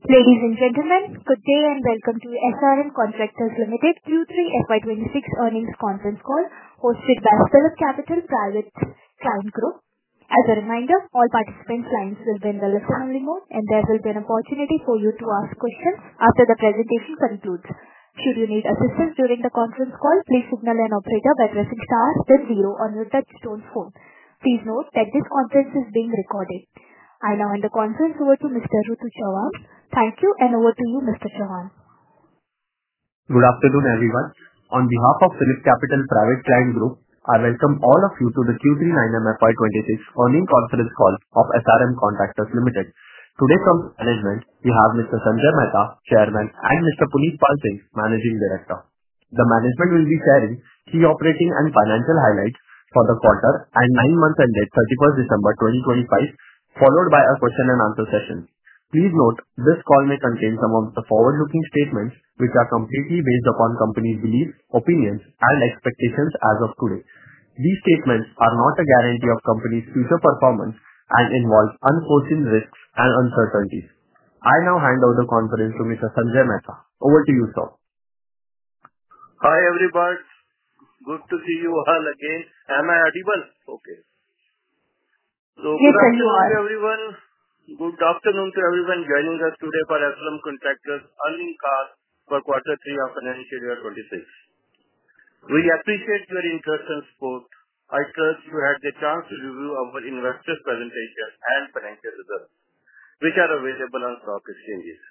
Ladies and gentlemen, good day and welcome to SRM Contractors Limited Q3 FY26 earnings conference call hosted by PhillipCapital Private Client Group. As a reminder, all participants' lines will be in the listen-only mode, and there will be an opportunity for you to ask questions after the presentation concludes. Should you need assistance during the conference call, please signal an operator by pressing star then zero on your touch-tone phone. Please note that this conference is being recorded. I now hand the conference over to Mr. Ritu Chauhan. Thank you, and over to you, Mr. Chauhan. Good afternoon, everyone. On behalf of PhillipCapital Private Client Group, I welcome all of you to the Q3 9M FY26 earnings conference call of SRM Contractors Limited. Today from management, we have Mr. Sanjay Mehta, Chairman, and Mr. Puneet Palsingh, Managing Director. The management will be sharing key operating and financial highlights for the quarter and 9 months ended 31st December 2025, followed by a question and answer session. Please note, this call may contain some of the forward-looking statements which are completely based upon company's beliefs, opinions, and expectations as of today. These statements are not a guarantee of company's future performance and involve unforeseen risks and uncertainties. I now hand over the conference to Mr. Sanjay Mehta. Over to you, sir. Hi, everybody. Good to see you all again. Am I audible? Okay. Yes, sir, you are. Good afternoon to everyone joining us today for SRM Contractors earnings call for quarter 3 of financial year 26. We appreciate your interest and support. I trust you had the chance to review our investors' presentation and financial results, which are available on stock exchanges.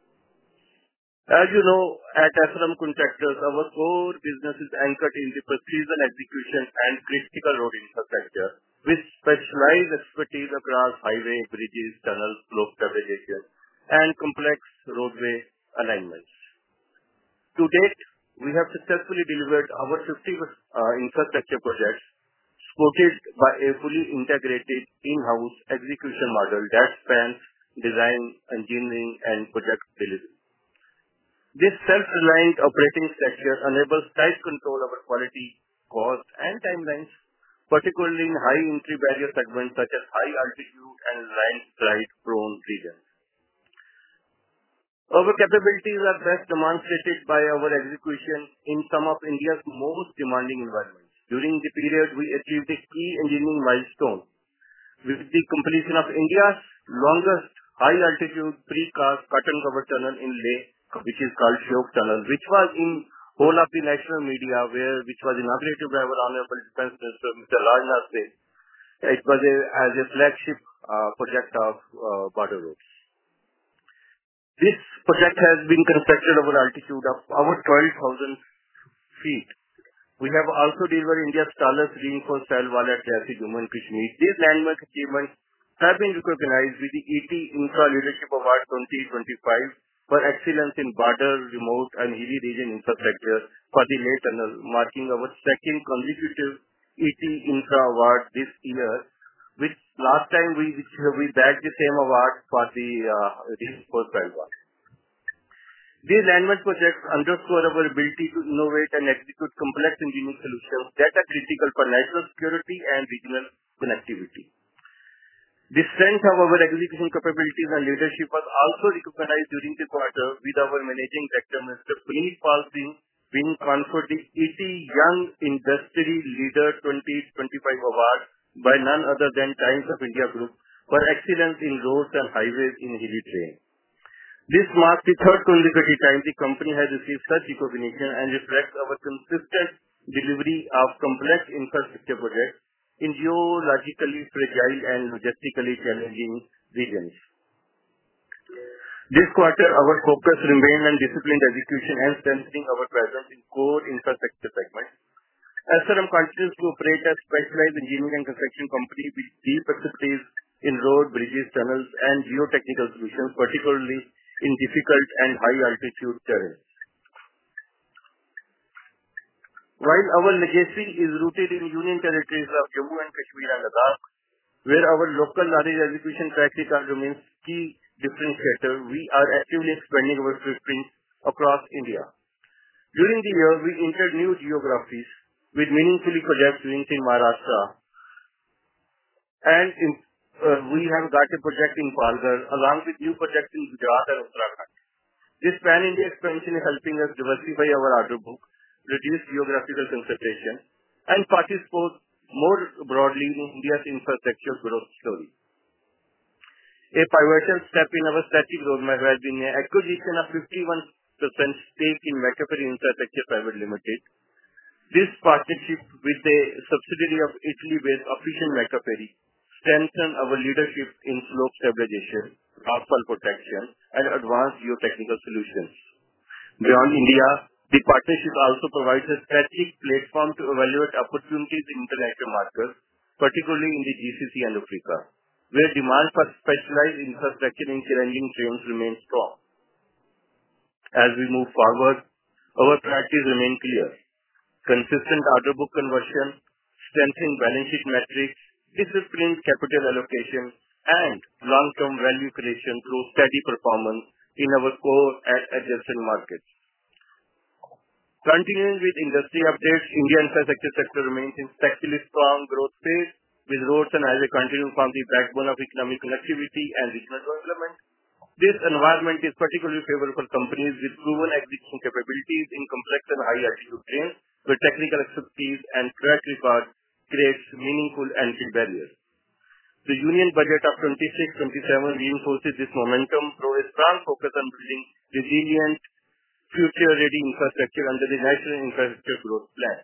As you know, at SRM Contractors, our core business is anchored in the precision execution and critical road infrastructure, with specialized expertise across highway, bridges, tunnels, slope stabilization, and complex roadway alignments. To date, we have successfully delivered over 50 infrastructure projects, supported by a fully integrated in-house execution model that spans design, engineering, and project delivery. This self-reliant operating structure enables tight control over quality, cost, and timelines, particularly in high entry barrier segments such as high altitude and landslide-prone regions. Our capabilities are best demonstrated by our execution in some of India's most demanding environments. During the period, we achieved a key engineering milestone with the completion of India's longest high-altitude precast curtain-cover tunnel in Leh, which is called Shyok Tunnel, which was in whole of the national media, which was inaugurated by our Honorable Defence Minister, Mr. Rajnath Singh. It was as a flagship project of border roads. This project has been constructed over altitude of over 12,000 feet. We have also delivered India's tallest reinforced steel wall at Jaisi, Jammu and Kashmir. These landmark achievements have been recognized with the ET Infra Leadership Award 2025 for excellence in border, remote, and hilly region infrastructure for the Leh Tunnel, marking our second consecutive ET Infra Award this year, which last time we bagged the same award for the reinforced steel wall. These landmark projects underscore our ability to innovate and execute complex engineering solutions that are critical for national security and regional connectivity. The strength of our execution capabilities and leadership was also recognized during the quarter, with our Managing Director, Mr. Puneet Palsingh, being conferred the ET Young Industry Leader 2025 Award by none other than Times of India Group for excellence in roads and highways in hilly terrain. This marks the third consecutive time the company has received such recognition and reflects our consistent delivery of complex infrastructure projects in geologically fragile and logistically challenging regions. This quarter, our focus remained on disciplined execution and strengthening our presence in core infrastructure segments. SRM continues to operate as specialized engineering and construction company with deep expertise in road, bridges, tunnels, and geotechnical solutions, particularly in difficult and high-altitude terrain. While our legacy is rooted in union territories of Jammu and Kashmir and Ladakh, where our local knowledge execution track record remains key differentiator, we are actively expanding our footprint across India. During the year, we entered new geographies with meaningful project wins in Maharashtra and we have got a project in Palghar along with new projects in Gujarat and Uttarakhand. This pan-India expansion is helping us diversify our order book, reduce geographical concentration, and participate more broadly in India's infrastructure growth story. A pivotal step in our strategic roadmap has been the acquisition of 51% stake in Macquarie Infrastructure Private Limited. This partnership with a subsidiary of Italy-based Officine Macquarie strengthens our leadership in slope stabilization, rockfall protection, and advanced geotechnical solutions. Beyond India, the partnership also provides a strategic platform to evaluate opportunities in international markets, particularly in the GCC and Africa, where demand for specialized infrastructure in challenging terrains remains strong. As we move forward, our priorities remain clear: consistent order book conversion, strengthening balance sheet metrics, disciplined capital allocation, and long-term value creation through steady performance in our core and adjacent markets. Continuing with industry updates, Indian infrastructure sector remains in structurally strong growth phase, with roads and highways continuing to form the backbone of economic connectivity and regional development. This environment is particularly favorable for companies with proven execution capabilities in complex and high-altitude terrains, where technical expertise and track record creates meaningful entry barriers. The Union Budget of 26-27 reinforces this momentum through a strong focus on building resilient, future-ready infrastructure under the National Infrastructure Growth Plan.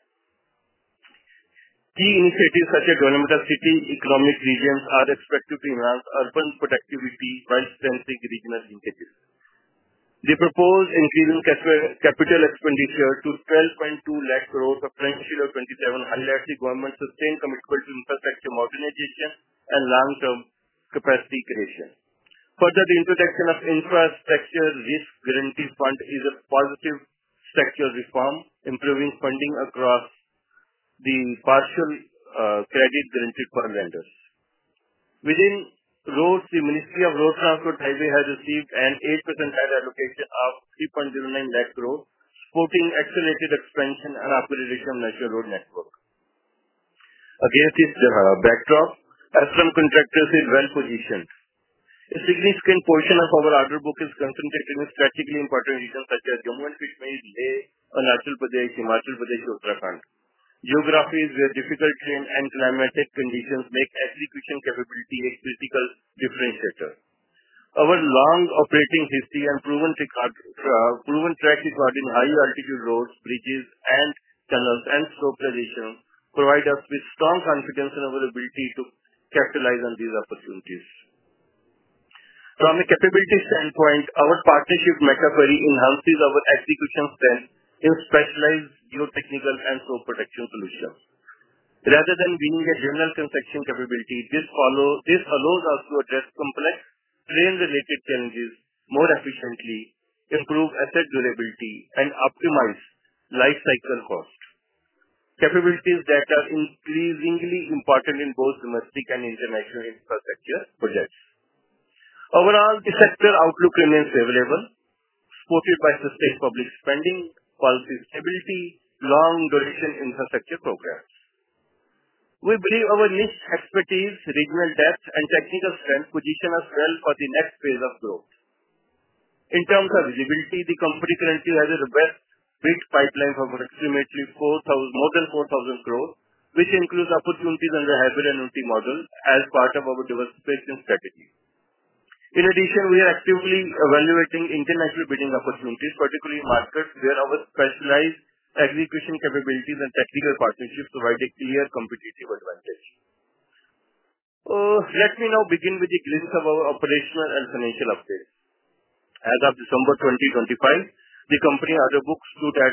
Key initiatives such as development of city economic regions are expected to enhance urban productivity while strengthening regional linkages. The proposed increase in capital expenditure to 12.2 lakh crore for financial year 27 highlights the government's sustained commitment to infrastructure modernization and long-term capacity creation. Further, the introduction of Infrastructure Risk Guarantee Fund is a positive structural reform, improving funding across the partial credit guaranteed for lenders. Within roads, the Ministry of Road Transport Highway has received an 8% higher allocation of 3.09 lakh crore, supporting accelerated expansion and upgradation of national road network. Against this backdrop, SRM Contractors is well positioned. A significant portion of our order book is concentrated in strategically important regions such as Jammu and Kashmir, Leh, Arunachal Pradesh, Himachal Pradesh, and Uttarakhand. Geographies where difficult terrain and climatic conditions make execution capability a critical differentiator. Our long operating history and proven track record in high altitude roads, bridges, and tunnels and slope positions provide us with strong confidence in our ability to capitalize on these opportunities. From a capability standpoint, our partnership with Macquarie enhances our execution strength in specialized geotechnical and slope protection solutions. Rather than being a general construction capability, this allows us to address complex terrain-related challenges more efficiently, improve asset durability, and optimize life cycle cost. Capabilities that are increasingly important in both domestic and international infrastructure projects. Overall, the sector outlook remains favorable, supported by sustained public spending, policy stability, long-duration infrastructure programs. We believe our niche expertise, regional depth, and technical strength position us well for the next phase of growth. In terms of visibility, the company currently has a robust bid pipeline of approximately more than 4,000 crore, which includes opportunities under hybrid annuity model as part of our diversification strategy. In addition, we are actively evaluating international bidding opportunities, particularly in markets where our specialized execution capabilities and technical partnerships provide a clear competitive advantage. Let me now begin with a glimpse of our operational and financial updates. As of December 2025, the company order book stood at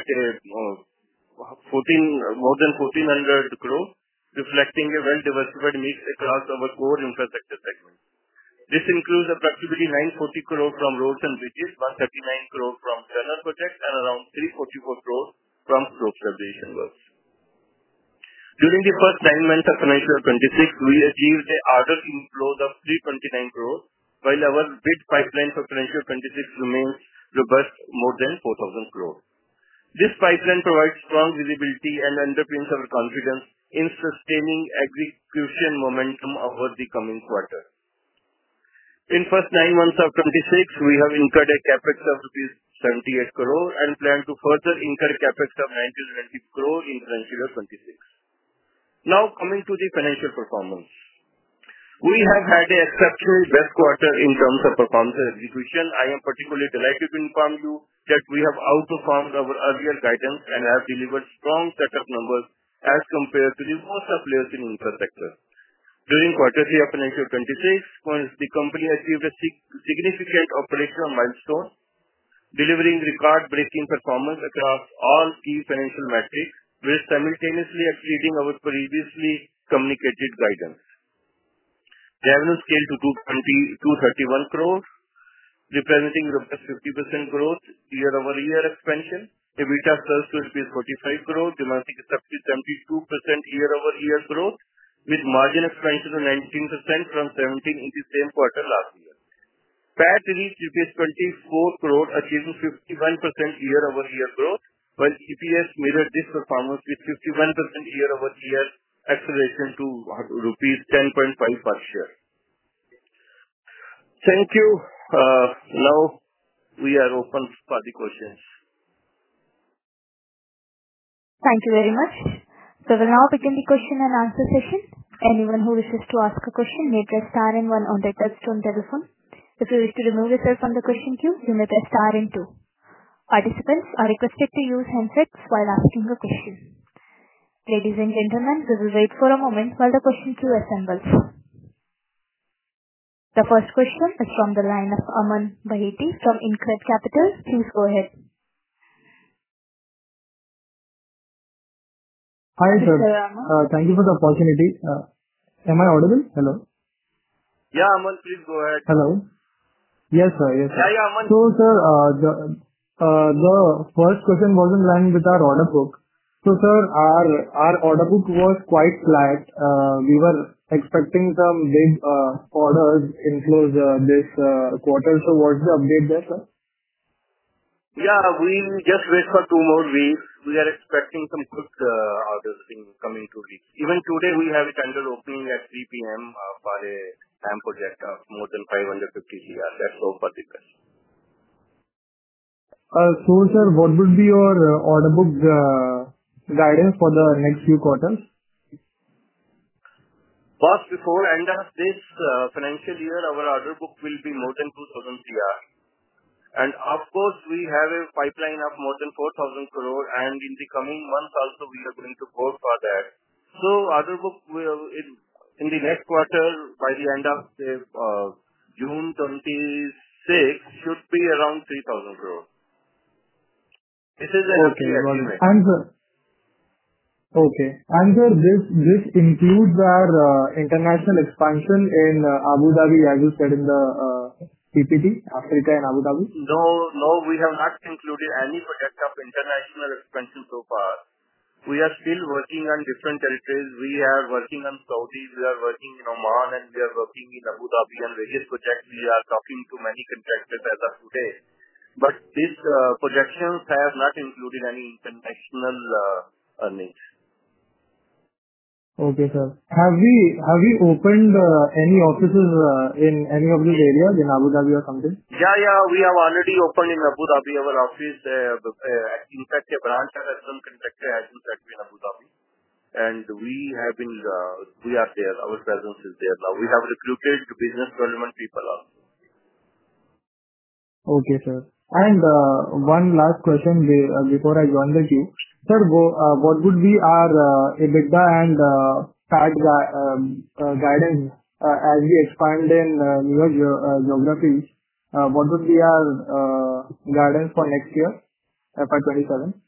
more than 1,400 crore, reflecting a well-diversified mix across our core infrastructure segments. This includes approximately 940 crore from roads and bridges, 139 crore from tunnel projects, and around 344 crore from slope stabilization works. During the first 9 months of financial year 26, we achieved an order inflow of 329 crore, while our bid pipeline for financial year 26 remains robust, more than 4,000 crore. This pipeline provides strong visibility and underpins our confidence in sustaining execution momentum over the coming quarter. In the first 9 months of 2026, we have incurred a CapEx of rupees 78 crore and plan to further incur CapEx of 90 crore in financial year 2026. Now, coming to the financial performance. We have had an exceptionally best quarter in terms of performance and execution. I am particularly delighted to inform you that we have outperformed our earlier guidance and have delivered strong set of numbers as compared to the most of players in infrastructure. During quarter 3 of financial 2026, the company achieved a significant operational milestone, delivering record-breaking performance across all key financial metrics, while simultaneously exceeding our previously communicated guidance. Revenue scaled to 231 crore, representing robust 50% growth year-over-year expansion. EBITDA surged to rupees 45 crore, demonstrating a 72% year-over-year growth, with margin expansion to 19% from 17% in the same quarter last year. PAT reached rupees 24 crore, achieving 51% year-over-year growth, while EPS mirrored this performance with 51% year-over-year acceleration to rupees 10.5 per share. Thank you. Now we are open for the questions. Thank you very much. We will now begin the question and answer session. Anyone who wishes to ask a question may press star and one on their touchtone telephone. If you wish to remove yourself from the question queue, you may press star and two. Participants are requested to use handsets while asking a question. Ladies and gentlemen, we will wait for a moment while the question queue assembles. The first question is from the line of Aman Baheti from InCred Capital. Please go ahead. Hi, sir. Thank you for the opportunity. Am I audible? Hello? Yeah, Aman, please go ahead. Hello. Yes, sir. Yes, sir. Yeah, Aman. Sir, the first question was in line with our order book. Sir, our order book was quite flat. We were expecting some big orders inflows this quarter. What's the update there, sir? Yeah, we just wait for 2 more weeks. We are expecting some good orders in coming 2 weeks. Even today, we have a tender opening at 3 P.M. for a HAM project of more than 550 crore. That's all for the best. Sir, what would be your order book guidance for the next few quarters? First, before end of this financial year, our order book will be more than 2,000 crore. Of course, we have a pipeline of more than 4,000 crore, and in the coming months also, we are going to go for that. Order book will, in the next quarter, by the end of June 26, should be around 3,000 crore. This is an estimate. Okay. Sir, this includes our international expansion in Abu Dhabi, as you said in the PPT, Africa and Abu Dhabi? No, we have not included any project of international expansion so far. We are still working on different territories. We are working on Saudi, we are working in Oman, and we are working in Abu Dhabi on various projects. We are talking to many contractors as of today. These projections have not included any international earnings. Okay, sir. Have we opened any offices in any of these areas in Abu Dhabi or something? Yeah. We have already opened in Abu Dhabi our office. In fact, a branch has some contractor has been set in Abu Dhabi. We are there. Our presence is there now. We have recruited business development people also. Okay, sir. One last question before I join the queue. Sir, what would be our EBITDA and PAT guidance as we expand in newer geographies? What would be our guidance for next year, FY 2027?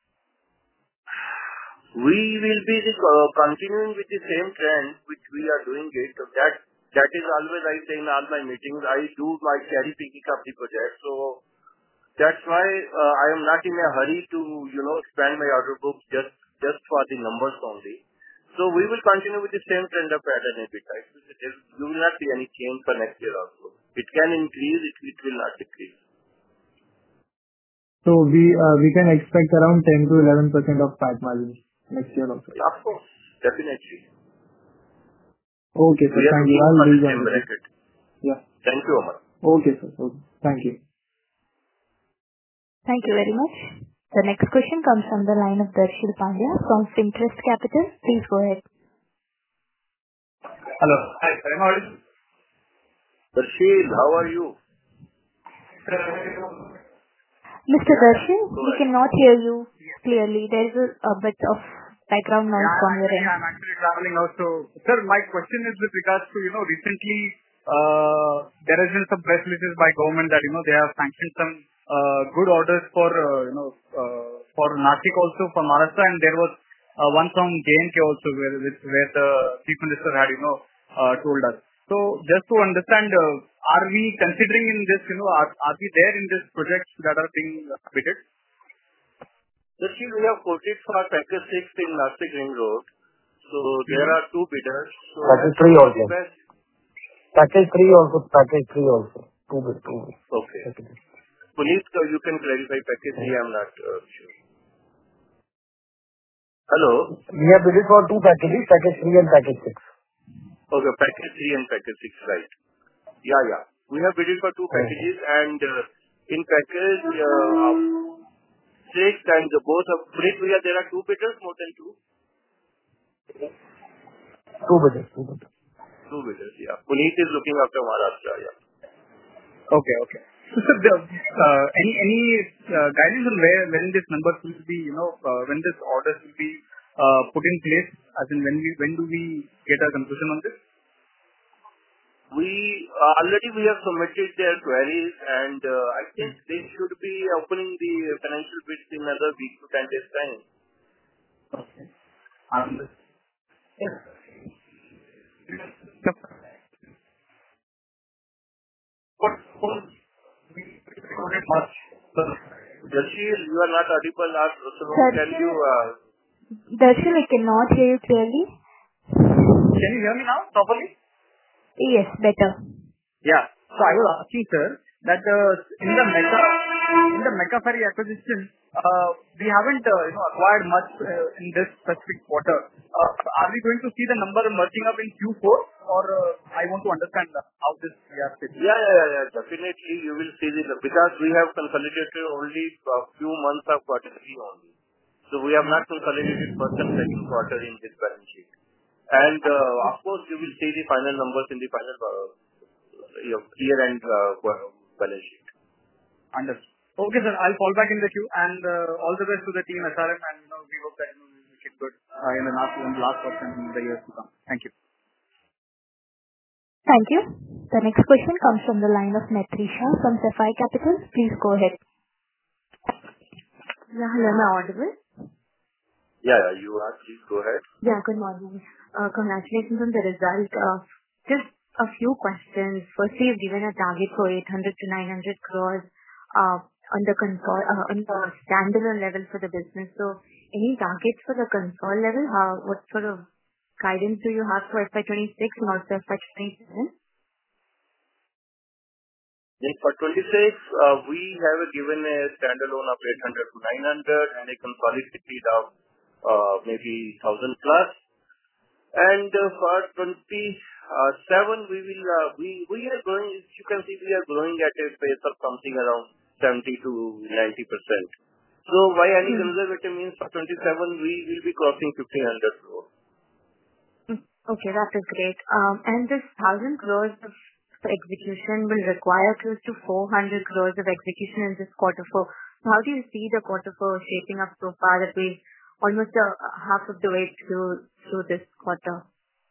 We will be continuing with the same trend which we are doing it. That is always I say in all my meetings, I do my cherry picking of the project. That's why I am not in a hurry to expand my order book just for the numbers only. We will continue with the same trend of PAT and EBITDA. You will not see any change for next year also. It can increase, it will not decrease. We can expect around 10%-11% of PAT margins next year also? Of course. definitely. Okay, sir. We are Thank you. looking I'll for the rejoin same the queue. bracket. Yeah. Thank you, Amar. Okay, sir. Okay. Thank you. Thank you very much. The next question comes from the line of Darshil Pandya from Finterest Capital. Please go ahead. Hello. Hi, sir. Am I audible? Darshil, how are you? Mr. Darshil, Go we ahead. cannot hear you clearly. There is a bit of background noise from your end. I'm actually traveling now. So, sir, my question is with regards to, recently there has been some press releases by government that, they have sanctioned some good orders for, for Nashik also, for Maharashtra, and there was one from JNK also where the Chief Minister had, told us. So, just to understand, are we considering in this, are we there in these projects that are being bid? Darshil, we have quoted for package 6 in Nashik Ring Road. So there are two bidders. So Package 3 also. best. Package 3 also. Package 3 also. Two bit. Okay. Puneet, you can clarify package 3. I'm not sure. Hello. We have bid for two packages, package 3 and package 6. Okay, package 3 and package 6, right? Yeah. We have bid for two packages, and in package 6 and both of Puneet, there are two bidders, more than two. Two bidders. Two bidders, yeah. Puneet is looking after Maharashtra, yeah. Okay. So, sir, any guidance on when this numbers will be, when this orders will be put in place, as in when do we get a conclusion on this? Already we have submitted their queries, and I think they should be opening the financial bids in another week to 10 days time. Okay. Understood. Yes. What much? Darshil, you are not audible. So can you... Darshil, I cannot hear you clearly. Can you hear me now properly? Yes, better. Yeah. So I was asking, sir, that in the Mecca Ferry acquisition, we haven't acquired much in this specific quarter. Are we going to see the number merging up in Q4, or I want to understand how this we are fitting? Yeah. Definitely, you will see this because we have consolidated only a few months of quarter 3 only. So we have not consolidated first and second quarter in this balance sheet. And of course, you will see the final numbers in the final year-end balance sheet. Understood. Okay, sir. I'll fall back in the queue, and all the best to the team SRM, and we hope that we will get good in the last quarter and in the years to come. Thank you. Thank you. The next question comes from the line of Maitri Shah from Sapphire Capital. Please go ahead. Yeah, hello. Am I audible? Yeah, you are. Please go ahead. Yeah, good morning. Congratulations on the result. Just a few questions. Firstly, you've given a target for 800 to 900 crores on the standalone level for the business. So, any targets for the console level? What sort of guidance do you have for FY26 and also FY27? For 26, we have given a standalone of 800 to 900 and a consolidated of maybe 1,000 plus. And for 27, we are growing. As you can see, we are growing at a pace of something around 70 to 90%. So, by any conservative means, for 27, we will be crossing 1,500 crores. Okay, that is great. And this 1,000 crores of execution will require close to 400 crores of execution in this quarter four. So how do you see the quarter four shaping up so far that we're almost half of the way through this quarter?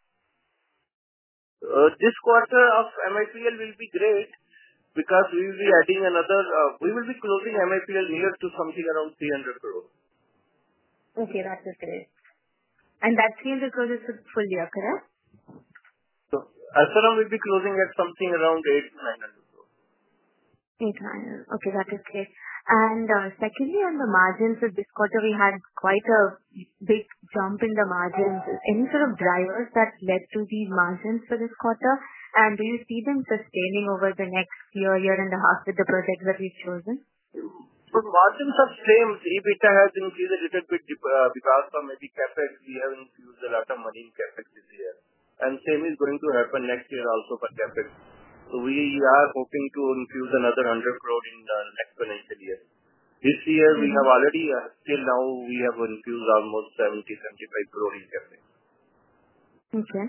This quarter of MIPL will be great because we will be adding we will be closing MIPL near to something around 300 crores. Okay, that is great. And that 300 crores is for the full year, correct? So, SRM will be closing at something around 800 to 900 crores. 800. Okay, that is great. And secondly, on the margins of this quarter, we had quite a big jump in the margins. Any sort of drivers that led to these margins for this quarter? And do you see them sustaining over the next year and a half with the projects that we've chosen? Margins are same. EBITDA has increased a little bit because of maybe CapEx. We have infused a lot of money in CapEx this year. Same is going to happen next year also for CapEx. We are hoping to infuse another 100 crore in the next financial year. This year, we have already, till now, we have infused almost 70-75 crore in CapEx. Okay.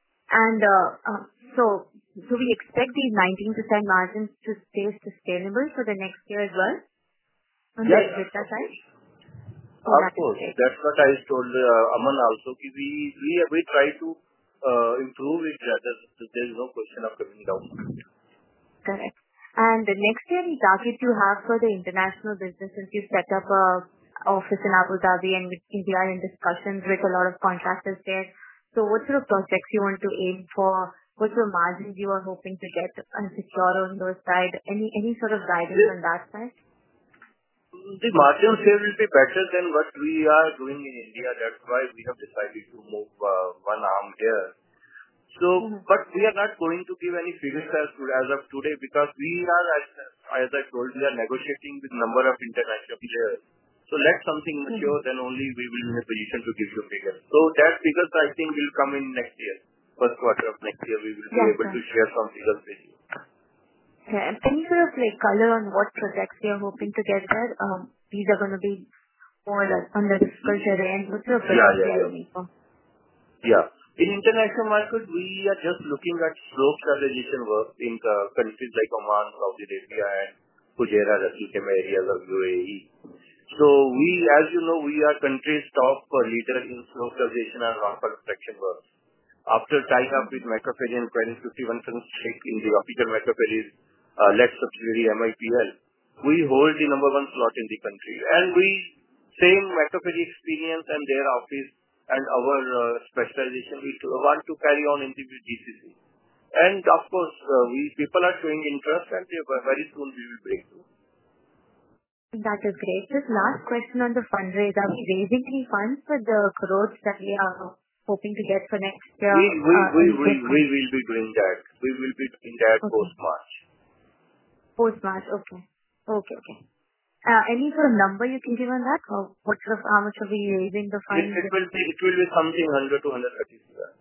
Do we expect these 19% margins to stay sustainable for the next year as well? On the EBITDA side? Of course. That's what I told Aman also. We try to improve it. There is no question of coming down. Correct. The next year, the target you have for the international business, since you set up an office in Abu Dhabi and we are in discussions with a lot of contractors there. What sort of projects you want to aim for? What sort of margins you are hoping to get and secure on those sides? Any sort of guidance on that side? The margins here will be better than what we are doing in India. That's why we have decided to move one arm here. But we are not going to give any figures as of today because we are, as I told you, we are negotiating with a number of international players. Let something mature, then only we will be in a position to give you figures. That figures, I think, will come in next year. First quarter of next year, we will be able to share some figures with you. Okay. Any sort of color on what projects you are hoping to get there? These are going to be more on the disclosure end. What sort of projects are you looking for? Yeah. In international market, we are just looking at slope stabilization work in countries like Oman, Saudi Arabia, and Fujairah, Ras Al Khaimah areas of UAE. As you know, we are country's top leader in slope stabilization and rock construction work. After tying up with Macrophage and acquiring 51% stake in the Optical Macrophage led subsidiary MIPL, we hold the number one slot in the country. Same Macrophage experience and their office and our specialization, we want to carry on in the GCC. Of course, people are showing interest, and very soon we will break through. That is great. Just last question on the fundraise. Are we raising any funds for the crores that we are hoping to get for next year? We will be doing that. We will be doing that post-March. Post-March, okay. Any sort of number you can give on that? Or how much are we raising the funds? It will be something 100 to 130 crore.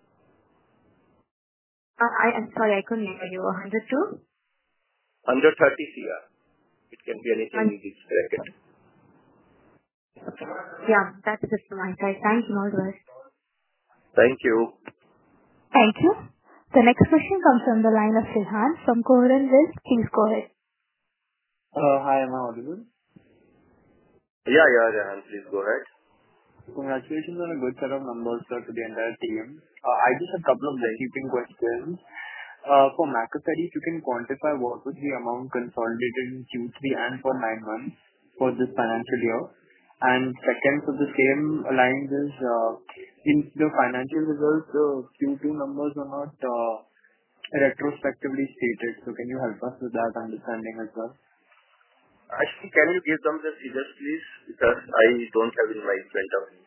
I'm sorry, I couldn't hear you. 100 to? 130 crore. It can be anything in this bracket. Okay. Yeah, that's it from my side. Thank you, all the best. Thank you. Thank you. The next question comes from the line of Rehan from Coheron Wealth. Please go ahead. Hi, am I audible? Yeah, Rehan, please go ahead. Congratulations on a good set of numbers, sir, to the entire team. I just have a couple of housekeeping questions. For Macrophage, if you can quantify what was the amount consolidated in Q3 and for 9 months for this financial year. Second, for the same lines is, in the financial results, the Q2 numbers are not retrospectively stated. Can you help us with that understanding as well? Actually, can you give them the figures, please? Because I don't have it in my front of me.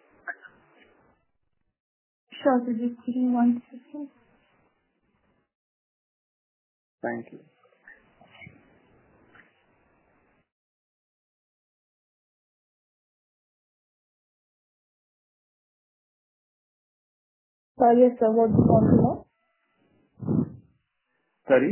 Sure. Just give me 1 second. Thank you. Sorry, sir. What do you want to know? Sorry?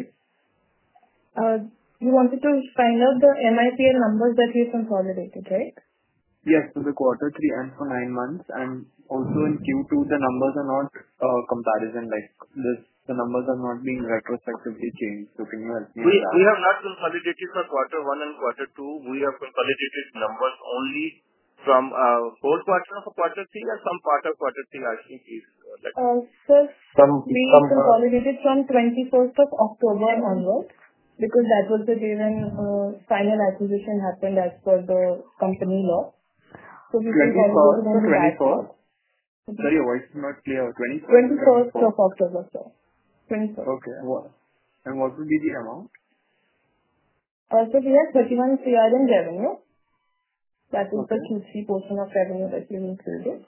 You wanted to find out the MIPL numbers that we consolidated, right? Yes, for the quarter 3 and for 9 months. And also in Q2, the numbers are not comparison like this. The numbers are not being retrospectively changed. Can you help me with that? We have not consolidated for quarter 1 and quarter 2. We have consolidated numbers only from whole quarter of quarter 3 or some part of quarter 3, actually, please. Sir, we consolidated from 21st of October onwards because that was the day when final acquisition happened as per the company law. We consolidated only that. 24th? Sorry, your voice is not clear. 21st of October, sir. 21st. Okay. What would be the amount? We have 31 crore in revenue. That is the Q3 portion of revenue that we included.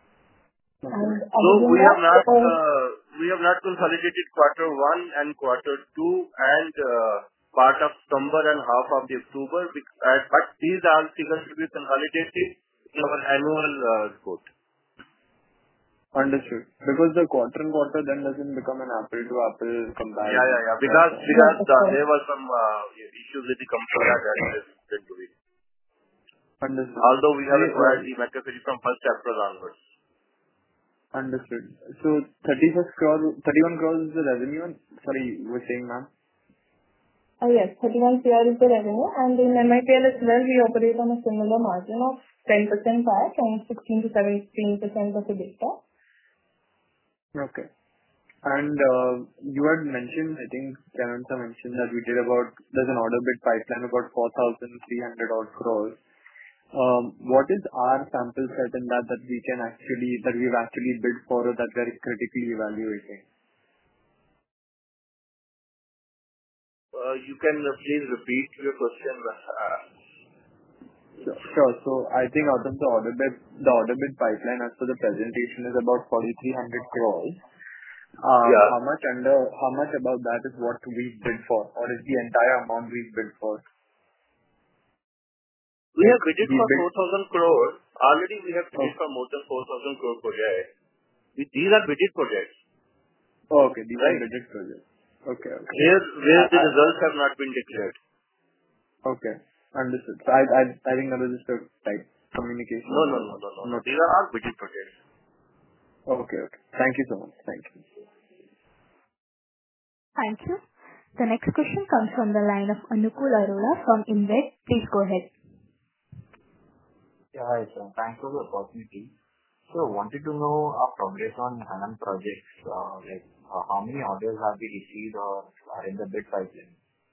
We have not consolidated quarter 1 and quarter 2 and part of September and half of the October. But these all figures should be consolidated in our annual report. Understood. Because the quarter-on-quarter then doesn't become an apple-to-apple comparison. Yeah. Because there was some issues with the company that is going to be. Understood. Although we have acquired the McAfee from 1st April onwards. Understood. So 31 crores is the revenue? Sorry, you were saying, ma'am? Yes, 31 crore is the revenue, and in MIPL as well, we operate on a similar margin of 10% PAT and 16 to 17% of EBITDA. Okay. And you had mentioned, I think Kannan mentioned that there's an order bid pipeline about 4,300 odd crores. What is our sample set in that we've actually bid for or that we're critically evaluating? You can please repeat your question. Sure. So I think out of the order bid pipeline as per the presentation is about 4,300 crores. How much about that is what we bid for, or is the entire amount we bid for? We have bid for 4,000 crores. Already we have bid for more than 4,000 crore projects. These are bidded projects. Okay, these are bidded projects. Okay. Where the results have not been declared. Okay. Understood. So I think that was just a type communication. No. These are all bidded projects. Okay. Thank you so much. Thank you. Thank you. The next question comes from the line of Anukul Arora from Invest. Please go ahead. Yeah, hi, sir. Thanks for the opportunity. So I wanted to know our progress on HAM projects. How many orders have we received or are in the bid pipeline?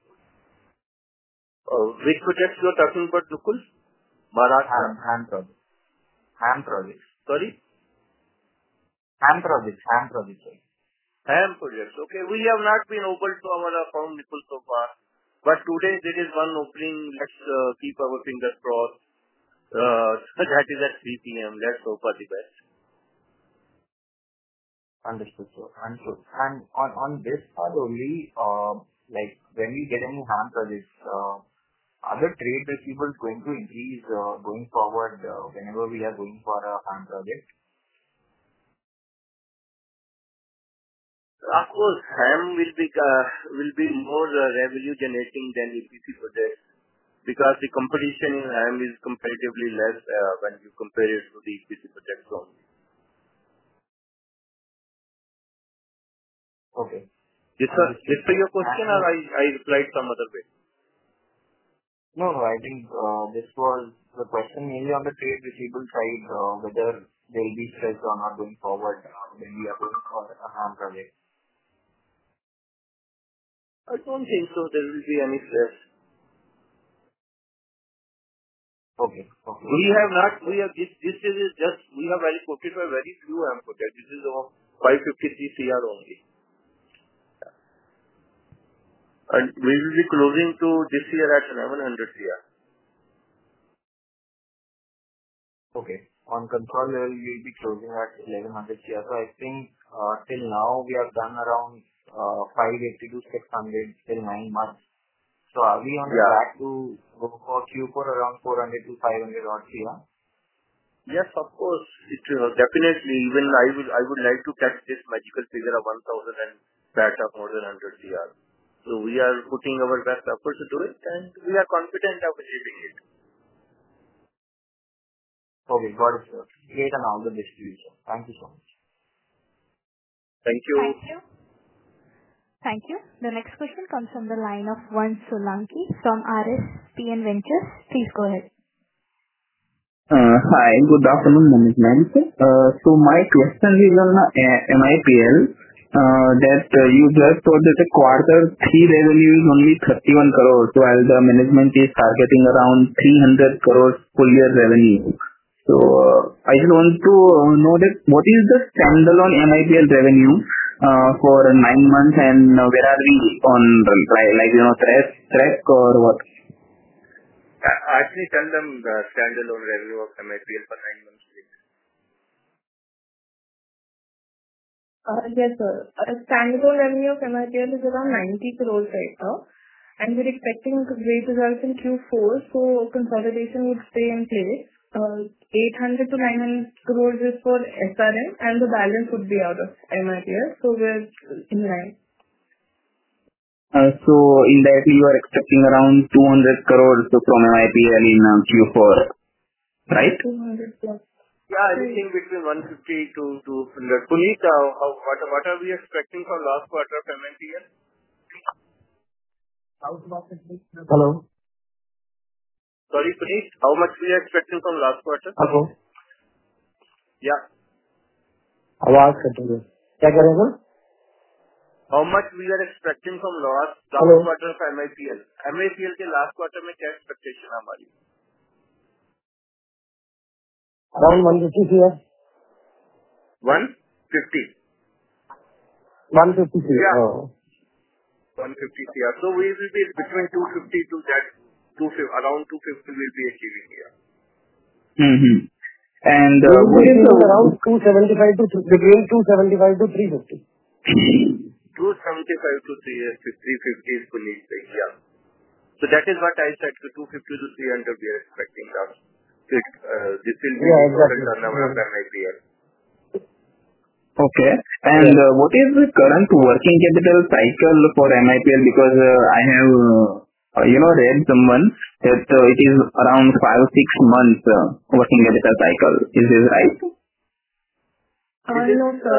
Which projects you are talking about, Nukul? Maharashtra? HAM projects. Sorry? HAM projects, sorry. HAM projects. Okay. We have not been open to our firm, Nukul, so far. But today there is one opening. Let's keep our fingers crossed. That is at 3 p.m. Let's hope for the best. Understood, sir. And on this part only, when we get any HAM projects, are the trade receivables going to increase going forward whenever we are going for a HAM project? Of course, HAM will be more revenue generating than EPC projects because the competition in HAM is comparatively less when you compare it to the EPC projects only. Okay. This was your question or I replied some other way? No, I think this was the question mainly on the trade receivable side, whether there will be stress or not going forward when we are going for a HAM project. I don't think so. There will be any stress. Okay. We have very quoted for very few HAM projects. This is of 553 CR only. And we will be closing to this year at 1100 CR. Okay. On control level, we will be closing at 1100 CR. So I think till now we have done around 580 to 600 till 9 months. So are we on track to go for Q4 around 400 to 500 odd CR? Yes, of course. Definitely. Even I would like to catch this magical figure of 1000 and PAT of more than 100 CR. So we are putting our best efforts to do it and we are confident of achieving it. Okay, got it, sir. Great and all the best to you, sir. Thank you so much. Thank you. Thank you. The next question comes from the line of Vansh Solanki from RSPN Ventures. Please go ahead. Hi, good afternoon, management. So my question is on MIPL. That you just told that the quarter 3 revenue is only 31 crores, while the management is targeting around 300 crores full year revenue. So I just want to know that what is the standalone MIPL revenue for 9 months and where are we on track or what? Actually, tell them the standalone revenue of MIPL for 9 months, please. Yes, sir. Standalone revenue of MIPL is around 90 crores right now. and we're expecting great results in Q4, so consolidation would stay in place. 800 to 900 crores is for SRM, and the balance would be out of MIPL, so we're in line. So in that you are expecting around 200 crores from MIPL in Q4, right? 200 plus. Yeah, anything between 150 to 200. Puneet, what are we expecting from last quarter of MIPL? Hello. Sorry, Puneet, how much we are expecting from last quarter? Hello. Yeah. आवाज cut रही है क्या कह रहे हैं How much we are expecting from last Hello. quarter of MIPL? MIPL के last quarter में क्या expectation है हमारी? Around 150 CR 150. 150 CR Yeah. 150 CR. So we will be between 250 to that 250, around 250 will be achieving here. And what is around 275 to between 275 to 350. 275 to 350 is Puneet saying, yeah. So that is what I said, so 250 to 300 we are expecting now. This will be the total turnover of MIPL. Okay. And what is the current working capital cycle for MIPL? Because I have, read someone that it is around 5-6 months working capital cycle. Is this right? No, sir.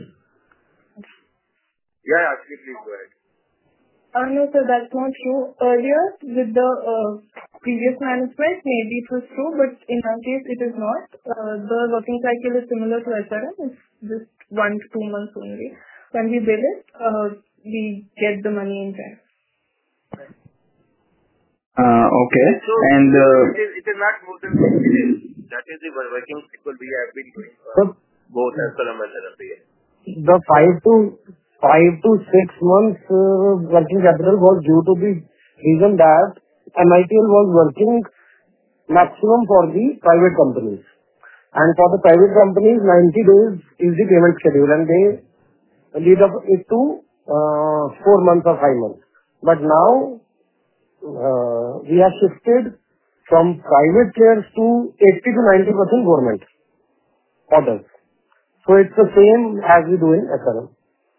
Yeah, actually, please go ahead. No, sir, that's not true. Earlier, with the previous management, maybe it was true, but in our case, it is not. The working cycle is similar to SRM. It's just 1 to 2 months only. When we bill it, we get the money in time. Okay. So, and it is not more than 60 days. That is the working cycle we have been doing for both SRM and MIPL. The 5 to 6 months working capital was due to the reason that MIPL was working maximum for the private companies. And for the private companies, 90 days is the payment schedule, and they lead up it to 4 months or 5 months. But now, we have shifted from private players to 80 to 90% government orders. So it's the same as we do in SRM.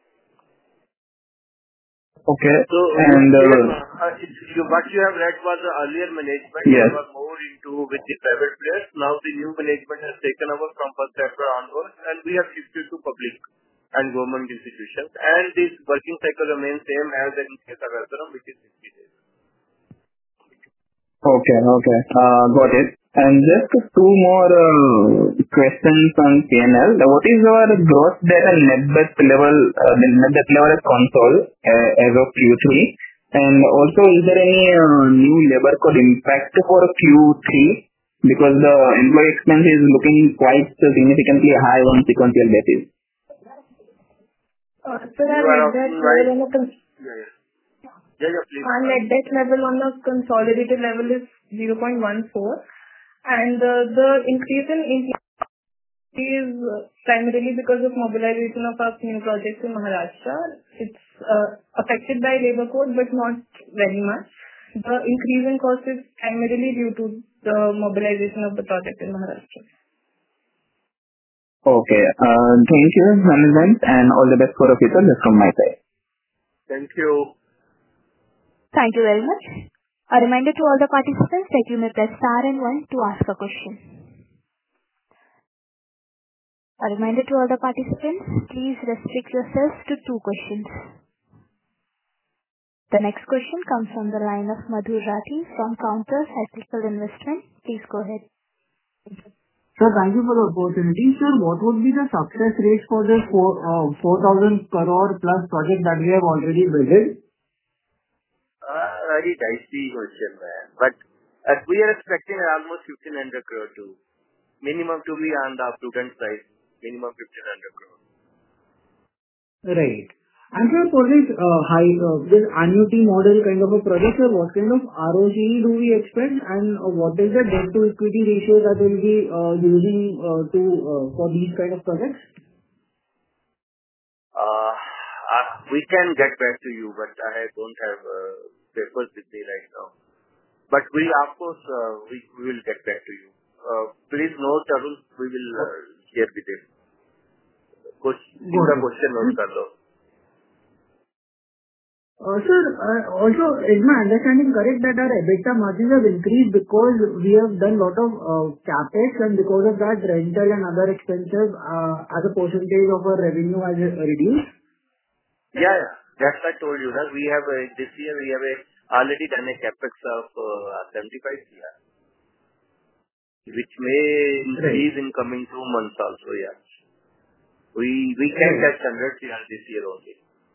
Okay. So, and what you have read was the earlier management. Yes. Was more into with the private players. Now the new management has taken over from 1st April onwards, and we have shifted to public and government institutions. And this working cycle remains same as in case of SRM, which is 60 days. Okay. Got it. And just 2 more questions on P&L. What is our gross debt and net debt level, net debt level at console as of Q3? And also, is there any new labor code impact for Q3? Because the employee expense is looking quite significantly high on sequential basis. So our net debt level please. Our net debt level on a consolidated level is 0.14, and the increase in is primarily because of mobilization of our new projects in Maharashtra. It's affected by labor code, but not very much. The increase in cost is primarily due to the mobilization of the project in Maharashtra. Okay. Thank you, management, and all the best for the future. That's from my side. Thank you. Thank you very much. A reminder to all the participants that you may press star and 1 to ask a question. A reminder to all the participants, please restrict yourselves to 2 questions. The next question comes from the line of Madhur Rathi from Counter Cyclical Investment. Please go ahead. Sir, thank you for the opportunity. Sir, what would be the success rate for this 4,000 crore plus project that we have already built? Very dicey question, man. But we are expecting almost 1,500 crore to minimum to be on the prudent side, minimum 1,500 crore. Right. And sir, for this this annuity model kind of a project, sir, what kind of ROCE do we expect, and what is the debt to equity ratio that we'll be using for these kind of projects? We can get back to you, but I don't have papers with me right now. But of course, we will get back to you. Please note, Arun, we will share with him. Question note kar lo. Sir, also, is my understanding correct that our EBITDA margins have increased because we have done lot of CapEx, and because of that, rental and other expenses as a percentage of our revenue has reduced? Yeah. That's what I told you. That we have this year we have already done a CapEx of 75 crore, which may increase in coming 2 months also. Yeah, we can touch 100 crore this year only.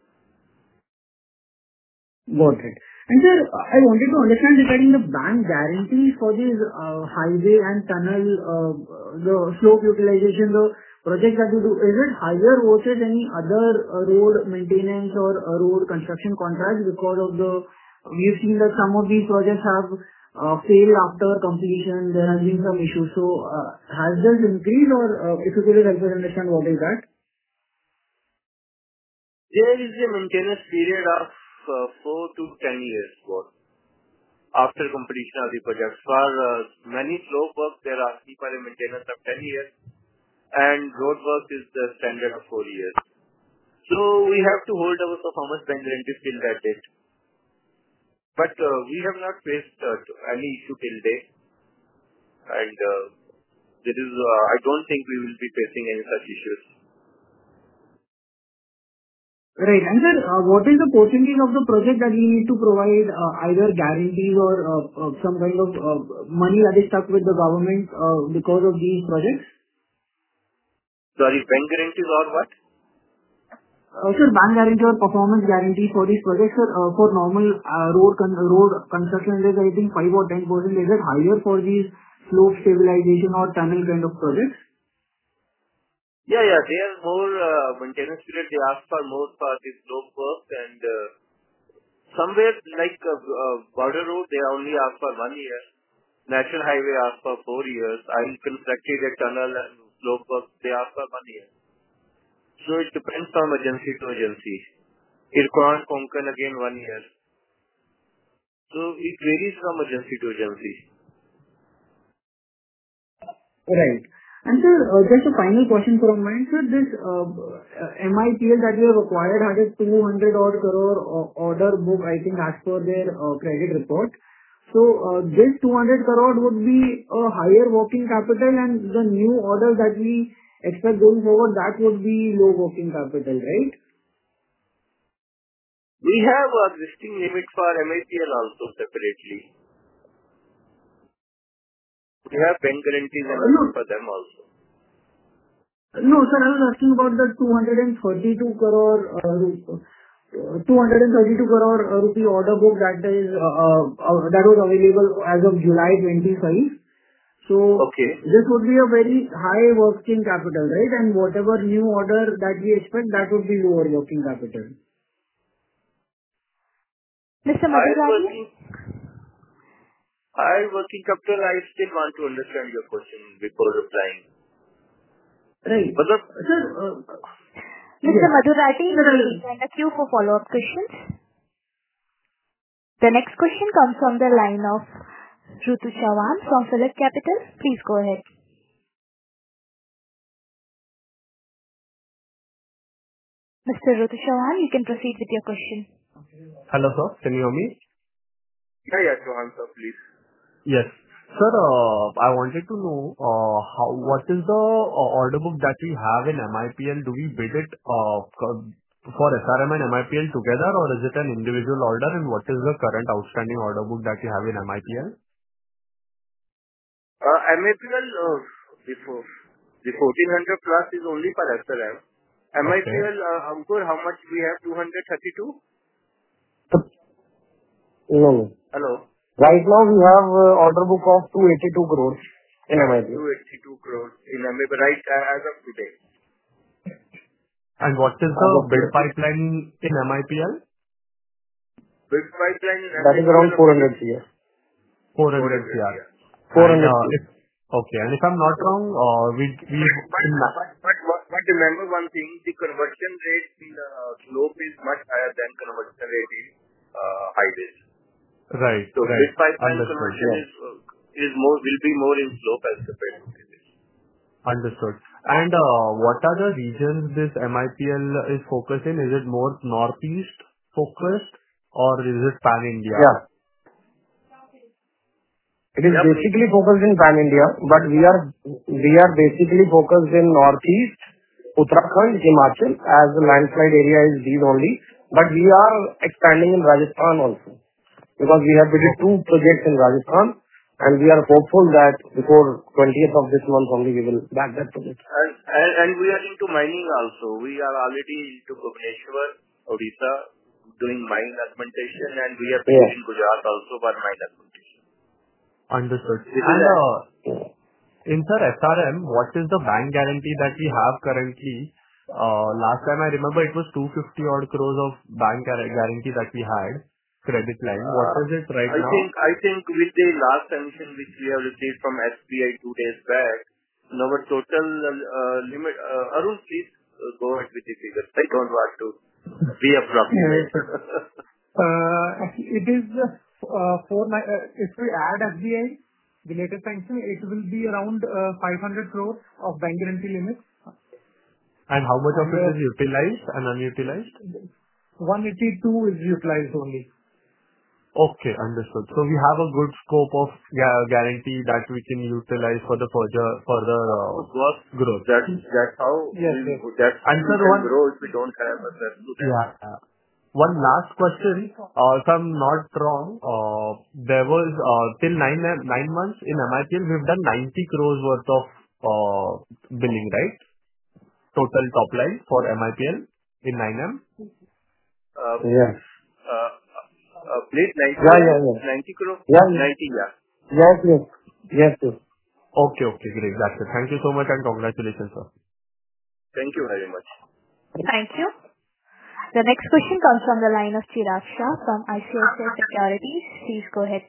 Got it. And sir, I wanted to understand regarding the bank guarantees for this highway and tunnel, the slope utilization, the project that you do, is it higher versus any other road maintenance or road construction contracts? Because of we've seen that some of these projects have failed after completion. There has been some issues. So has this increased, or if you could help us understand what is that? There is a maintenance period of 4 to 10 years after completion of the project. For many slope work, they are asking for a maintenance of 10 years, and road work is the standard of 4 years. So we have to hold our performance bank guarantee till that date. But we have not faced any issue till date, and I don't think we will be facing any such issues. Right. And sir, what is the percentage of the project that we need to provide either guarantees or some kind of money that is stuck with the government because of these projects? Sorry, bank guarantees or what? Sir, bank guarantee or performance guarantee for these projects, sir, for normal road construction, it is I think 5 or 10%. Is it higher for these slope stabilization or tunnel kind of projects? Yeah. They are more maintenance period. They ask for more for the slope work, and somewhere like border road, they only ask for 1 year. National highway ask for 4 years. I constructed a tunnel and slope work, they ask for 1 year. So it depends from agency to agency. Ircon, Konkan again 1 year. So it varies from agency to agency. Right. And sir, just a final question from mine, sir. This MIPL that we have acquired had a 200 odd crore order book, I think, as per their credit report. So this 200 crore would be a higher working capital, and the new orders that we expect going forward, that would be low working capital, right? We have existing limit for MIPL also separately. We have bank guarantees for them also. No, sir, I was asking about the 232 crore rupee order book that was available as of July 25. So this would be a very high working capital, right? And whatever new order that we expect, that would be lower working capital. Mr. Madhurati? High working capital, I still want to understand your question before replying. Right. Sir, Mr. Madhurati, you will join the queue for follow-up questions. The next question comes from the line of Rutu Chavan from Phillip Capital. Please go ahead. Mr. Rutu Chavan, you can proceed with your question. Hello, sir. Can you hear me? Yeah, Chavan, sir, please. Yes. Sir, I wanted to know what is the order book that we have in MIPL? Do we bid it for SRM and MIPL together, or is it an individual order? And what is the current outstanding order book that you have in MIPL? MIPL, the 1400 plus is only for SRM. MIPL, Ankur, how much we have? 232? No. Hello? Right now we have order book of 282 crores in MIPL. 282 crores in MIPL, right, as of today. And what is the bid pipeline in MIPL? Bid pipeline in MIPL? That is around 400 crore. 400 crore. 400 crore. Okay. And if I'm not wrong, But remember one thing, the conversion rate in the slope is much higher than conversion rate in highways. Right. So Right. bid pipeline Understood. conversion will be more in slope as compared to this. Understood. And what are the regions this MIPL is focused in? Is it more northeast focused or is it pan-India? Yeah. It is basically focused in pan-India, but we are basically focused in Northeast, Uttarakhand, Himachal, as the landslide area is these only. But we are expanding in Rajasthan also, because we have bid 2 projects in Rajasthan, and we are hopeful that before 20th of this month only we will back that project. And we are into mining also. We are already into Bhubaneswar, Odisha, doing mine augmentation, and we are in Gujarat also for mine augmentation. Understood. And in sir SRM, what is the bank guarantee that we have currently? Last time I remember it was 250 odd crores of bank guarantee that we had, credit line. What is it right now? I think with the last sanction which we have received from SBI 2 days back, our total limit. Arun, please go ahead with the figures. I don't want to be approximate. Actually, it is if we add SBI, the latest sanction, it will be around 500 crores of bank guarantee limit. And how much of it is utilized and unutilized? 182 is utilized only. Okay, understood. So we have a good scope of guarantee that we can utilize for the further growth. That's how and sir, grow if we don't have access to that. Yeah. One last question. If I'm not wrong, there was till 9 months in MIPL, we've done 90 crores worth of billing, right? Total top line for MIPL in 9M? Yes. Please, 90 crores? Yeah. 90, yeah. Yes. Okay, great. That's it. Thank you so much and congratulations, sir. Thank you very much. Thank you. The next question comes from the line of Chirag Shah from ICICI Securities. Please go ahead.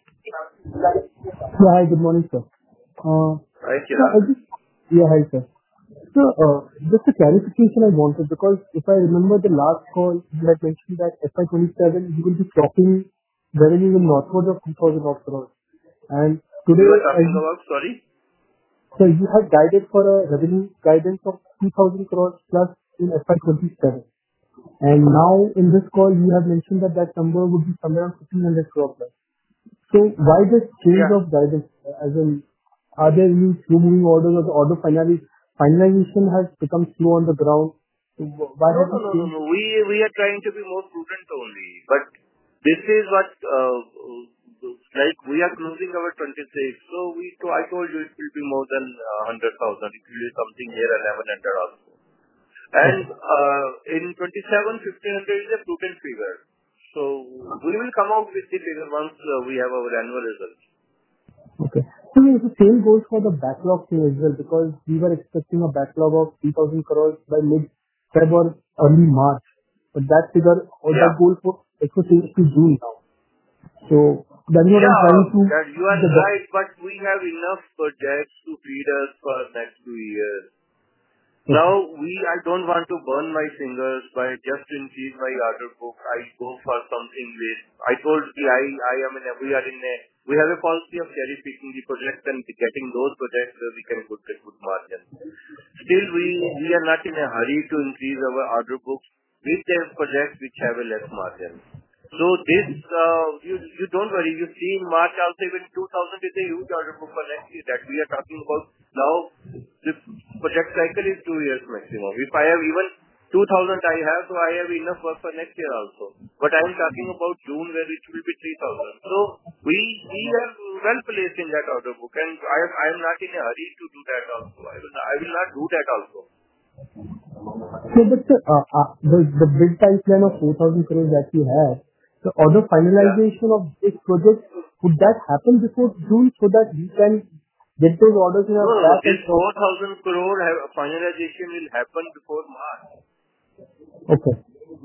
Hi, good morning, sir. Hi, Chirag. Hi, sir. So, just a clarification I wanted, because if I remember the last call, you had mentioned that FY27 you will be clocking revenue in northwards of 2,000 crores. And today, you were talking about, sorry? So you had guided for a revenue guidance of 2,000 crores plus in FY27. And now in this call, you have mentioned that number would be somewhere around 1,500 crores plus. So why this change of guidance? As in, are there any slow moving orders or the order finalization has become slow on the ground? Why has it changed? No. We are trying to be more prudent only. But this is what, we are closing our 26. So I told you it will be more than 100,000. It will be something here 1,100 also. And in 27, 1,500 is a prudent figure. So we will come out with the figure once we have our annual results. Okay. So the same goes for the backlog thing as well, because we were expecting a backlog of 3,000 crores by mid-February or early March. But that figure or that goal for changed to June now. So that's what I'm trying to... You are right, but we have enough projects to feed us for next 2 years. Now, I don't want to burn my fingers by just increase my order book. I go for something with, I told you, we have a policy of cherry picking the projects and getting those projects where we can get good margin. Still, we are not in a hurry to increase our order books with the projects which have a less margin. So this, you don't worry. You see in March also even 2,000 is a huge order book for next year that we are talking about. Now the project cycle is 2 years maximum. If I have even 2,000 so I have enough work for next year also. But I am talking about June where it will be 3,000. So we are well placed in that order book, and I am not in a hurry to do that also. I will not do that also. So the big pipeline of 4,000 crores that you have, the order finalization of this project, would that happen before June so that we can get those orders in our back? This 4,000 crore finalization will happen before March. Okay.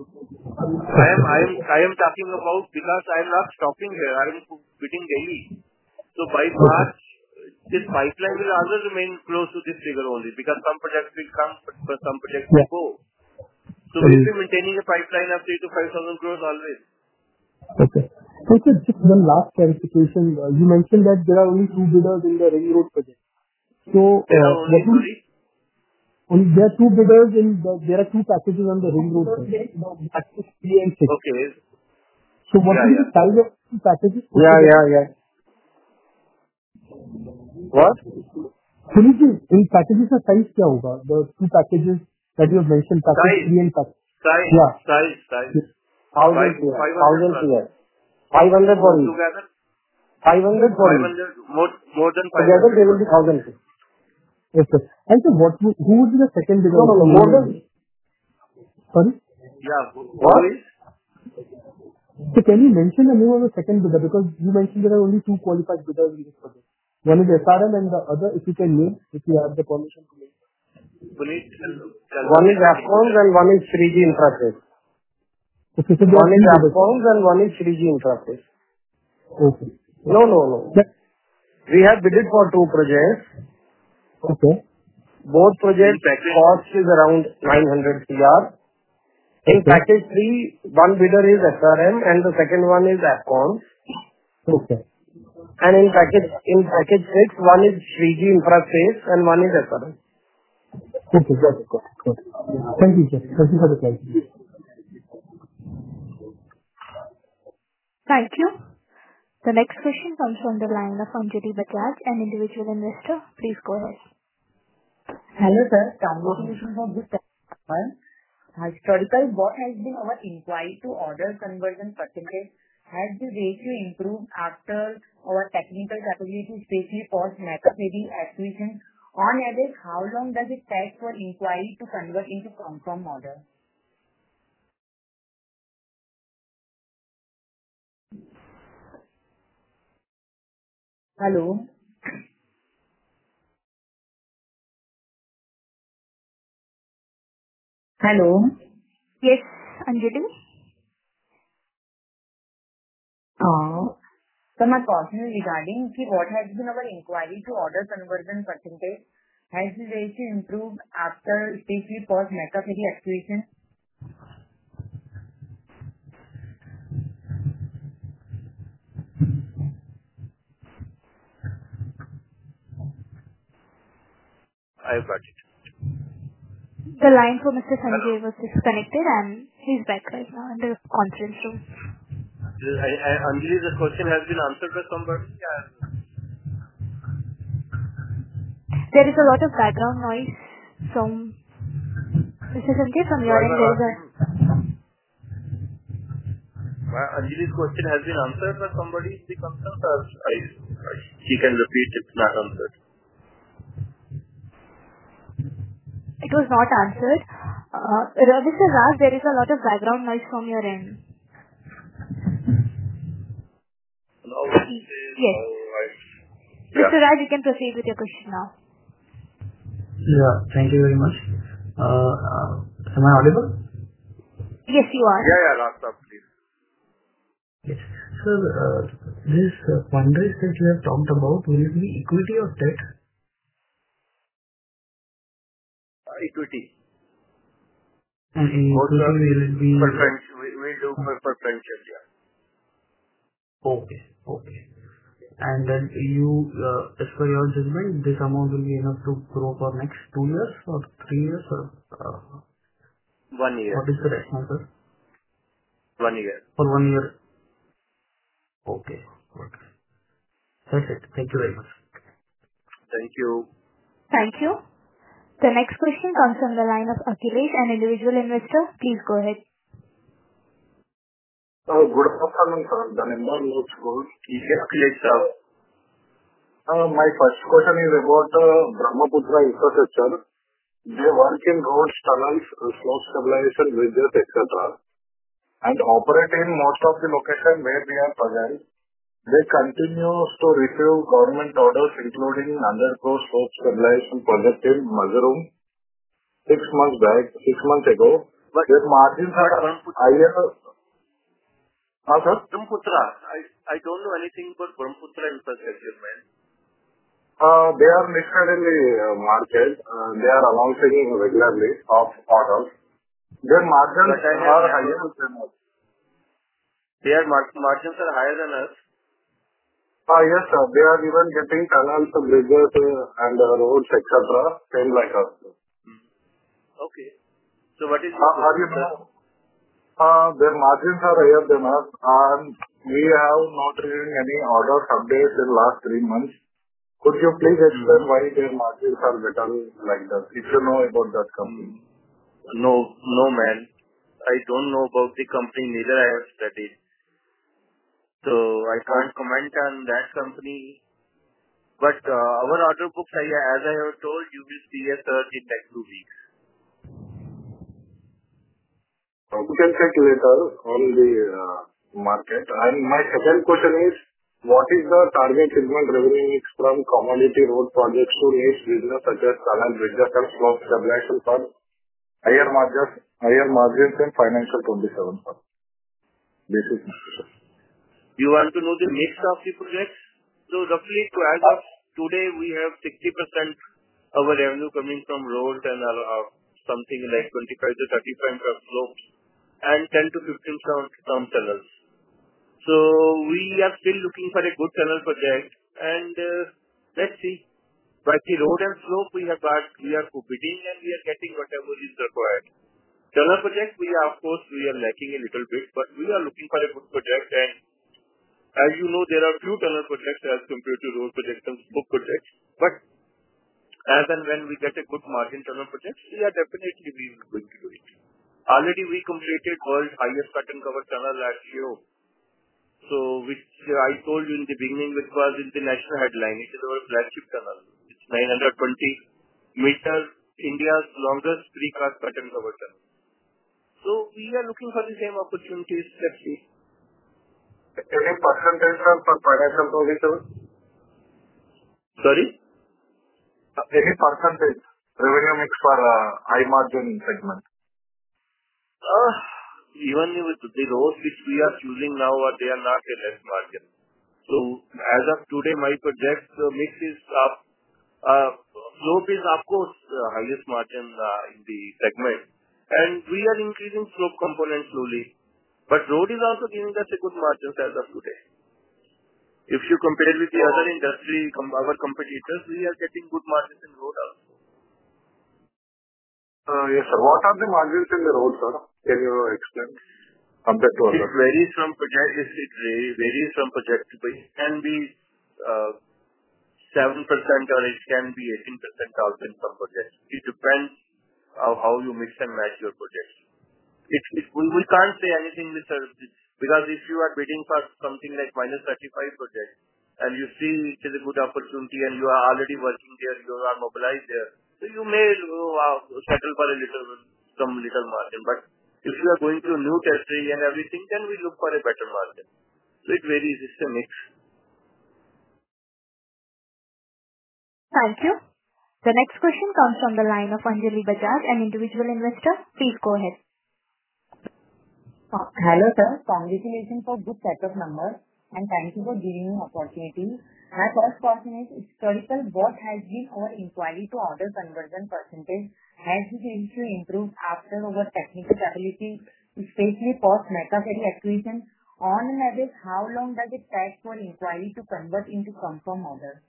I am talking about, because I am not stopping here. I am bidding daily. So by March, this pipeline will always remain close to this figure only, because some projects will come, but some projects will go. So we will be maintaining a pipeline of 3,000 to 5,000 crores always. Okay. Sir, just one last clarification. You mentioned that there are only two bidders in the ring road project. So, There are only, sorry? there are two bidders there are two packages on the ring road project. Package 3 and 6. Okay. So what will be the size of two packages? Yeah. What? Sunil, in packages का size क्या होगा? The two packages that you have mentioned, package 3 and package. Size. 1,000 CR. 500 for each. Together? 500 for each. More than 500. Together they will be 1,000. Okay. And so who would be the second bidder? No, more than. Sorry? Yeah. What? So can you mention the name of the second bidder? Because you mentioned there are only two qualified bidders in this project. One is SRM and the other, if you can name, if you have the permission to name. One is Afcons and one is 3G Infrapress. Okay, so one is Afcons and one is 3G Infrapress. Okay. No. We have bidded for two projects. Okay. Both projects cost is around 900 CR. In package 3, one bidder is SRM and the second one is Afcons. Okay. And in package 6, one is 3G Infrapress and one is SRM. Okay, got it. Thank you, sir. Thank you for the clarification. Thank you. The next question comes from the line of Anjali Bajaj, an individual investor. Please go ahead. Hello, sir. Congratulations on this time. Historically, what has been our inquiry to order conversion percentage? Has the ratio improved after our technical capability, especially post McAfee acquisition? On average, how long does it take for inquiry to convert into confirm order? Hello? Yes, Anjali? So my question is regarding what has been our inquiry to order conversion percentage? Has the ratio improved after, especially post McAfee acquisition? I got it. The line for Mr. Sanjay was disconnected and he's back right now in the conference room. Anjali, the question has been answered by somebody? There is a lot of background noise from Mr. Sanjay from your end. Anjali's question has been answered by somebody in the conference, or she can repeat if not answered. It was not answered. Mr. Raj, there is a lot of background noise from your end. No. Yes. Mr. Raj, you can proceed with your question now. Yeah, thank you very much. Am I audible? Yes, you are. Yeah, last up, please. Yes. So, this fundraise that you have talked about, will it be equity or debt? Equity. And in equity, will it be... We do preferential, yeah. Okay. And then you, as per your judgment, this amount will be enough to grow for next 2 years or 3 years or... 1 year. What is the rationale, sir? 1 year. For 1 year. Okay. That's it. Thank you very much. Thank you. Thank you. The next question comes from the line of Akhilesh, an individual investor. Please go ahead. Good afternoon, sir. The number looks good. Yes, Akhilesh, sir. My first question is about Brahmaputra infrastructure. They work in roads, tunnels, slope stabilization, bridges, etc. and operate in most of the locations where we are present. They continue to receive government orders, including 100 crore slope stabilization project in Mizoram 6 months ago. But their margins are higher. Sir? Brahmaputra. I don't know anything about Brahmaputra infrastructure, man. They are listed in the market. They are announcing regularly of orders. Their margins are higher than us. Their margins are higher than us. Yes, sir. They are even getting tunnels, bridges, and roads, etc. Same like us. Okay. So what is How do you know? Their margins are higher than us, and we have not received any orders updates in last 3 months. Could you please explain why their margins are better like that, if you know about that company? No, man. I don't know about the company, neither I have studied. So I can't comment on that company. But our order books, as I have told, you will see a surge in next 2 weeks. We can check later on the market. And my second question is, what is the target segment revenue mix from commodity road projects to niche business such as tunnel, bridges, and slope stabilization for higher margins in financial 27? This is my question. You want to know the mix of the projects? So roughly, as of today, we have 60% of our revenue coming from roads and something like 25 to 35 from slopes and 10 to 15 from tunnels. So we are still looking for a good tunnel project, and let's see. By the road and slope, we are bidding and we are getting whatever is required. Tunnel project, we are lacking a little bit, but we are looking for a good project. And as you know, there are few tunnel projects as compared to road projects and slope projects. But as and when we get a good margin tunnel projects, we are definitely going to do it. Already we completed world's highest cut and cover tunnel at Shio. So which I told you in the beginning, which was in the national headline. It is our flagship tunnel. It's 920 meters, India's longest precast cut and cover tunnel. So we are looking for the same opportunities. Let's see. Any percentage for financial 27? Sorry? Any percentage revenue mix for high margin segment? Even with the roads which we are choosing now, they are not a less margin. So as of today, my project mix is up. Slope is of course highest margin in the segment, and we are increasing slope component slowly. But road is also giving us a good margin as of today. If you compare with the other industry, our competitors, we are getting good margins in road also. Yes, sir. What are the margins in the road, sir? Can you explain? Compared to others? It varies from project. It varies from project to project. It can be 7% or it can be 18% also in some projects. It depends on how you mix and match your projects. We can't say anything with because if you are bidding for something like -35 project and you see it is a good opportunity and you are already working there, you are mobilized there, so you may settle for some little margin. But if you are going to a new territory and everything, then we look for a better margin. So it varies. It's a mix. Thank you. The next question comes from the line of Anjali Bajaj, an individual investor. Please go ahead. Hello, sir. Congratulations for good set of numbers, and thank you for giving me opportunity. My first question is, historical, what has been our inquiry to order conversion percentage? Has this ratio improved after our technical ability, especially post Mecca-Ferry acquisition? On an average, how long does it take for inquiry to convert into confirm order?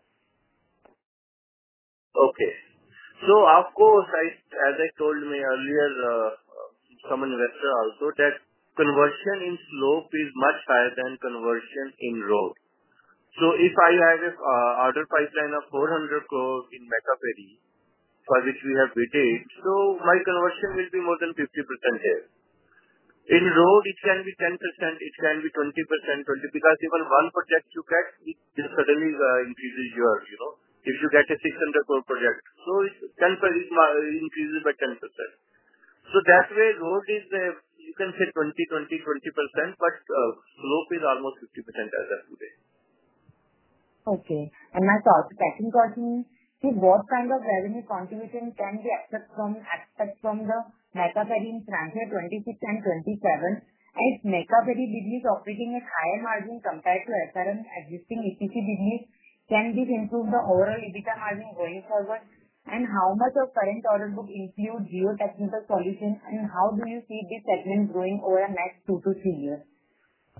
Okay. So of course, as I told me earlier, some investor also, that conversion in slope is much higher than conversion in road. So if I have a order pipeline of 400 crores in Mecca-Ferry, for which we have bidded, so my conversion will be more than 50% here. In road, it can be 10%, it can be 20%, because even one project you get, it suddenly increases yours, If you get a 600 crore project, so it increases by 10%. So that way, road is, you can say 20%, but slope is almost 50% as of today. Okay. And my second question is, what kind of revenue contribution can we expect from the Mecca-Ferry in financial 26 and 27? And is Mecca-Ferry business operating at higher margin compared to SRM existing EPC business? Can this improve the overall EBITDA margin going forward? And how much of current order book includes geotechnical solutions, and how do you see this segment growing over the next 2 to 3 years?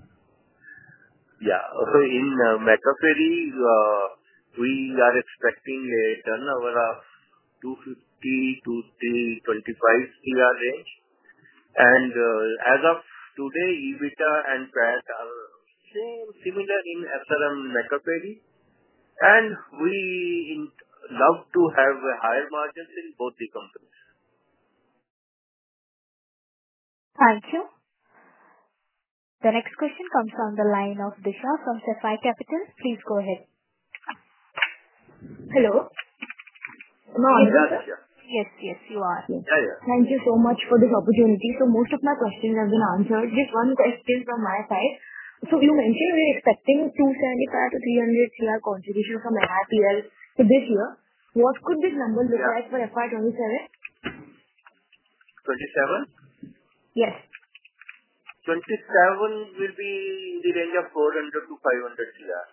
Yeah. In Mecaferry, we are expecting a turnover of 250 to 325 CR range. As of today, EBITDA and PAT are similar in SRM Mecaferry. We love to have higher margins in both the companies. Thank you. The next question comes from the line of Disha from Sapphire Capital. Please go ahead. Hello. Yes, you are. Yeah. Thank you so much for this opportunity. Most of my questions have been answered. Just one question from my side. You mentioned we're expecting 275 to 300 CR contribution from MIPL for this year. What could this number look like for FY 27? 27? Yes. 27 will be in the range of 400 to 500 CR.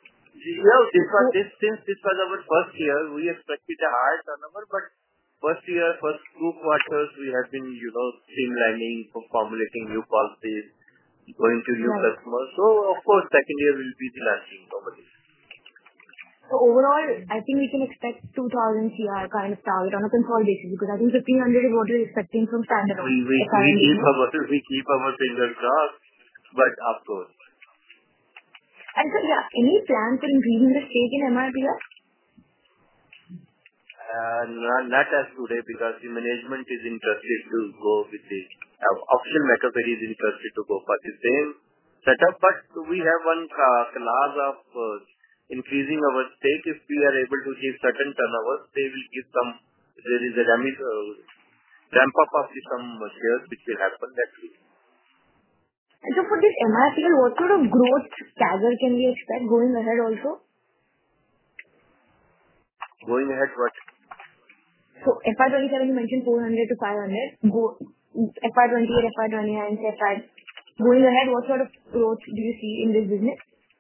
Since this was our first year, we expected a higher turnover, but first 2 quarters, we have been, streamlining, formulating new policies, going to new customers. Of course, second year will be the launching probably. Overall, I think we can expect 2,000 CR kind of target on a consolidated basis, because I think 1,500 is what we're expecting from standalone. We keep our fingers crossed, but of course. Sir, any plan for increasing the stake in MIPL? Not as today, because the management is interested to go with the Official Mecaferry is interested to go for the same setup, but we have one clause of increasing our stake. If we are able to give certain turnovers, they will give there is a ramp up of some shares which will happen that way. For this MIPL, what sort of growth CAGR can we expect going ahead also? Going ahead what? FY 27 you mentioned 400 to 500. FY 28, FY 29, FY. Going ahead, what sort of growth do you see in this business?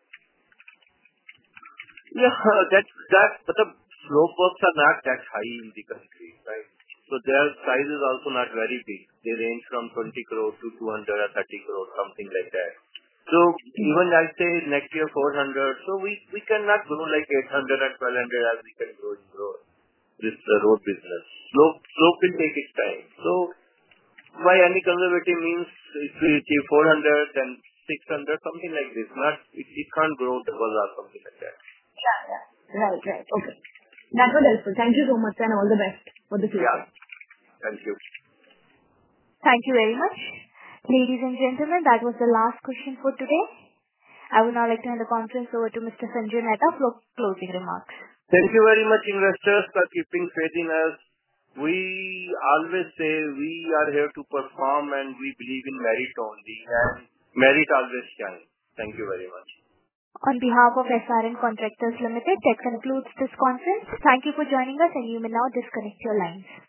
Yeah, but the slope works are not that high in the country, right? Their size is also not very big. They range from 20 crore to 200 or 30 crore, something like that. Even I say next year 400, we cannot grow like 800 and 1200 as we can grow in this road business. Slope will take its time. By any conservative means, if we achieve 400 and 600, something like this, it can't grow double or something like that. Yeah. Right. Okay. That was helpful. Thank you so much and all the best for the future. Yeah. Thank you. Thank you very much. Ladies and gentlemen, that was the last question for today. I would now like to hand the conference over to Mr. Sanjay Mehta for closing remarks. Thank you very much, investors, for keeping faith in us. We always say we are here to perform and we believe in merit only, and merit always shines. Thank you very much. On behalf of SRM Contractors Limited, that concludes this conference. Thank you for joining us, and you may now disconnect your lines.